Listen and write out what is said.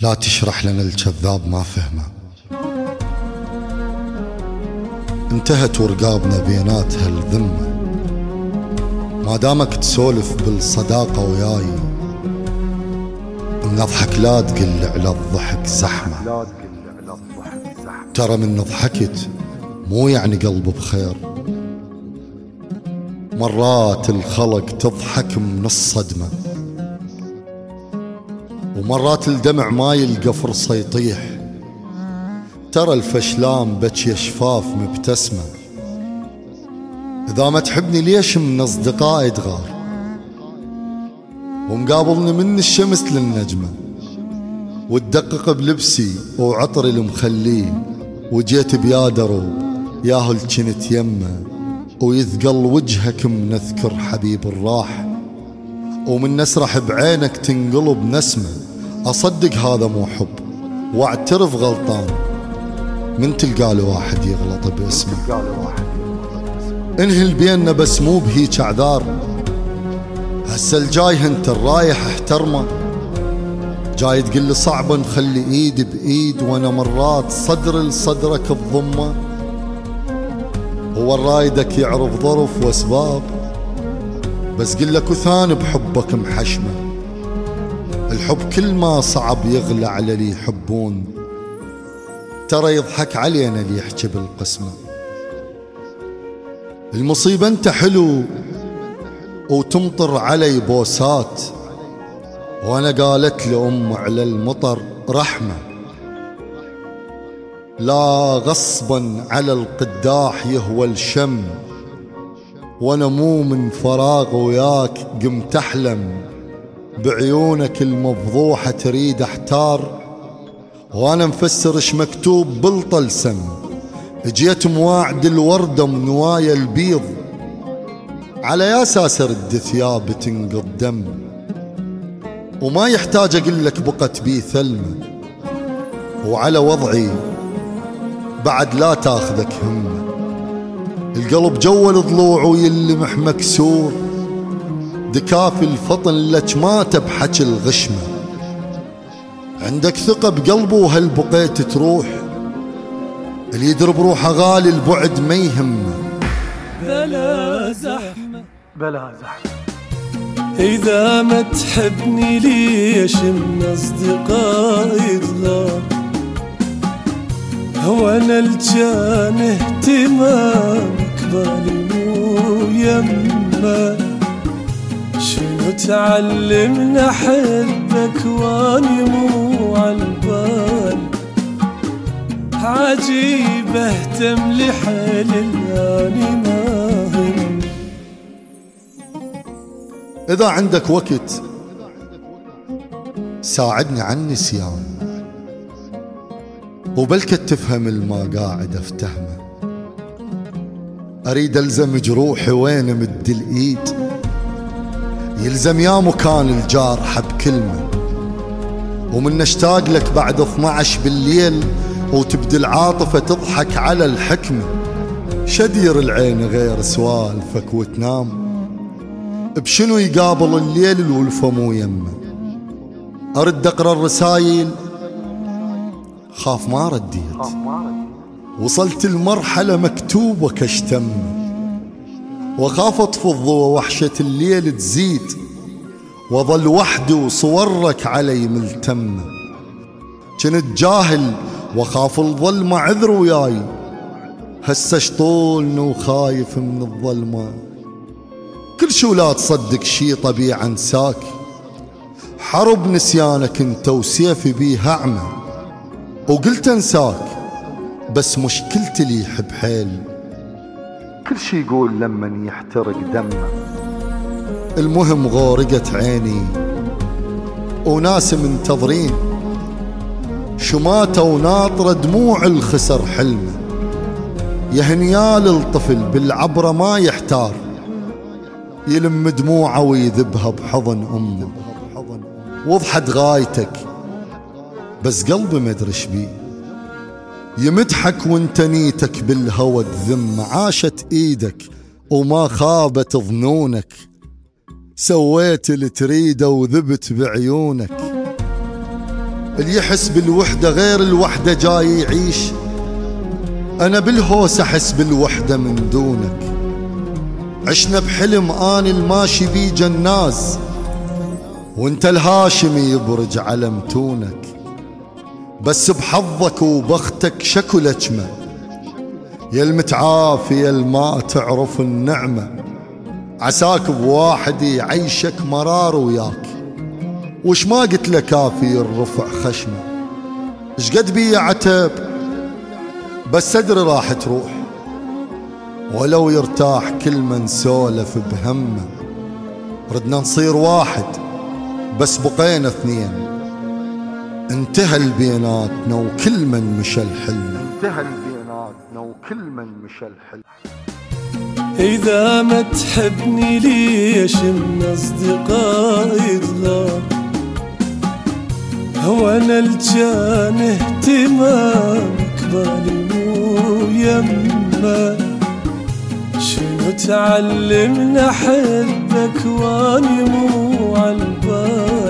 لا تشرح لنا الكذاب ما فهمه. انتهت ورقابنا بينات هالذمة، ما دامك تسولف بالصداقة وياي نضحك لا تقل على الضحك زحمة. ترى من ضحكت مو يعني قلب بخير، مرات الخلق تضحك من الصدمة، ومرات الدمع ما يلقى فرصة يطيح. ترى الفشلان بكي شفاف مبتسمة، إذا ما تحبني ليش من أصدقائي تغار، ومقابلني من الشمس للنجمة، وتدقق بلبسي وعطري المخليه، وجيت بيا دروب ياهل جنت يمه، ويثقل وجهك من اذكر حبيب الراح، ومن نسرح بعينك تنقلب نسمة. أصدق هذا مو حب واعترف غلطان، من تلقى له واحد يغلط باسمه. انهل بيننا بس مو بهيج اعذار، هسه الجاي انت الرايح احترمه. جاي تقول لي صعبة نخلي ايد بايد، وانا مرات صدر لصدرك الضمه. هو الرايدك يعرف ظرف واسباب، بس قل لك وثاني بحبك محشمه. الحب كل ما صعب يغلى على اللي يحبون، ترى يضحك علينا اللي يحكي بالقسمه. المصيبة انت حلو وتمطر علي بوسات، وانا قالت لأم على المطر رحمة. لا غصبا على القداح يهوى الشم، وانا مو من فراغ وياك قمت احلم. بعيونك المفضوحة تريد احتار، وانا مفسر اش مكتوب بالطلسم. جيت مواعد الوردة من نوايا البيض، على ياساس ارد ثياب تنقض دم، وما يحتاج اقول لك بقت بي ثلمة. وعلى وضعي بعد لا تاخذك همة، القلب جول ضلوع ويلمح مكسور. دكاف الفطن لك ما تبحج الغشمة، عندك ثقة بقلبه وهل بقيت تروح. اللي يدرب روحه غالي البعد ما يهمه. بلا زحمة بلا زحمة، إذا ما تحبني ليش من أصدقائي تغار. هو أنا الجان اهتمامك بالي مو يمه، شنو تعلمنا أحبك واني مو عالبال. عجيب اهتم لحال الاني ما هم. إذا عندك وقت ساعدني عن النسيان، وبلكت تفهم الما قاعد افتهمه. اريد الزم جروحي وين مد الايد، يلزم يا مكان الجارحة بكلمة. ومن اشتاق لك بعد 12 بالليل، وتبدي العاطفة تضحك على الحكمة. شدير العين غير سوالفك وتنام، بشنو يقابل الليل الولفة مو يمه. أرد أقرأ الرسايل خاف ما رديت، وصلت المرحلة مكتوبة كشتم. وخاف أطفي الضوء وحشة الليل تزيد، وظل وحدي وصورك علي ملتمة. كنت جاهل وخاف الظلمة عذر وياي، هسه شطولني وخايف من الظلمة. كل شو لا تصدق شي طبيعي انساك، حرب نسيانك انت وسيفي بيه اعمى. وقلت انساك بس مشكلتي لي يحب حيل، كل شي يقول لمن يحترق دمه. المهم غورقت عيني وناس منتظرين، شماتة وناطرة دموع الخسر حلمه. يا هنيال الطفل بالعبرة ما يحتار، يلم دموعه ويذبها بحضن أمه. وضحت غايتك بس قلبي ما ادري شبيه، يمدحك وانت نيتك بالهوى تذم. عاشت ايدك وما خابت ظنونك، سويت اللي تريده وذبت بعيونك. اللي يحس بالوحدة غير الوحدة جاي يعيش. أنا بالهوس أحس بالوحدة من دونك. عشنا بحلم آني الماشي بيه جناز، وانت الهاشمي يبرج علم تونك. بس بحظك وبختك شكل أجمل، يا المتعافي يا الما تعرف النعمة. عساك بواحد يعيشك مرار وياك، وش ما قلت لك كافي الرفع خشمه. شقد بي عتب بس أدري راح تروح، ولو يرتاح كل من سولف بهمه. ردنا نصير واحد بس بقينا اثنين، انتهى البيناتنا وكل من مشى الحلم. انتهى البيناتنا وكل من مشى الحلم. إذا ما تحبني ليش من أصدقائي تغار؟ هو أنا الجان اهتمامك بالي مو يمه. شنو تعلمنا أحبك واني مو عالبال؟